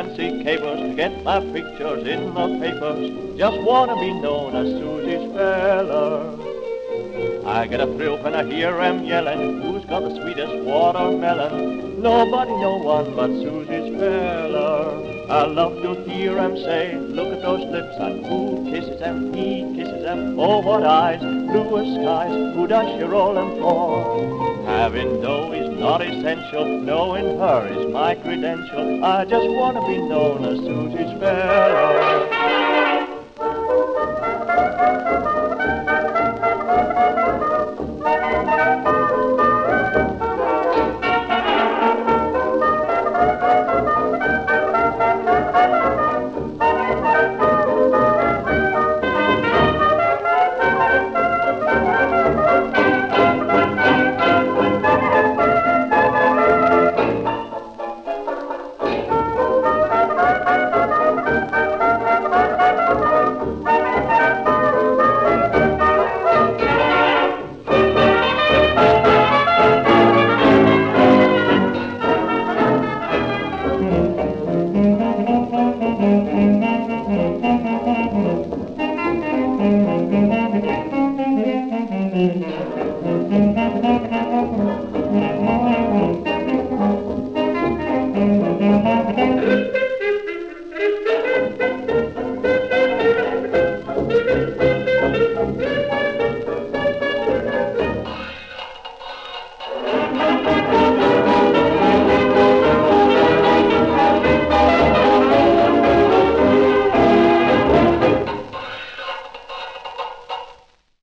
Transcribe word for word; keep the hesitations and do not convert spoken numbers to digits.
fancy capers to get my pictures in the papers. Just wanna be known as Susie's fella. I get a thrill when I hear 'em yelling, who's got the sweetest watermelon? Nobody, no one but Susie's fella. I love to hear 'em say, look at those lips, and who kisses 'em? He kisses 'em. Oh, what eyes, blue as skies, who does she roll 'em for? Having dough is not essential, knowing her is my credential. I just want to be known as Susie's fella.